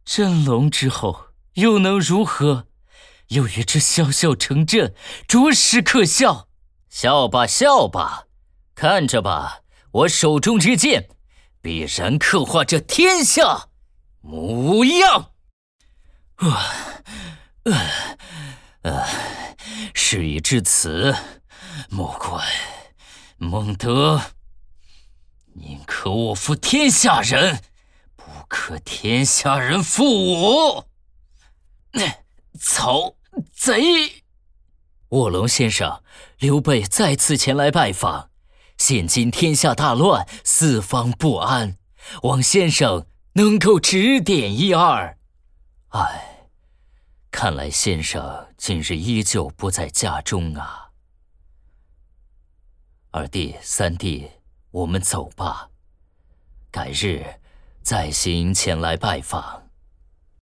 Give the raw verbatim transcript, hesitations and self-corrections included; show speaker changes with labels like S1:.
S1: 真龙之后又能如何？有于这小小城镇，着实可笑。
S2: 笑吧笑吧，看着吧，我手中之剑必然刻画着天下模样。
S1: 呃呃呃，事已至此，莫怪孟德，宁可我负天下人，不可天下人负我。曹贼！
S2: 卧龙先生，刘备再次前来拜访，现今天下大乱，四方不安，望先生能够指点一二。
S1: 唉，看来先生今日依旧不在家中啊。二弟、三弟，我们走吧，改日再行前来拜访。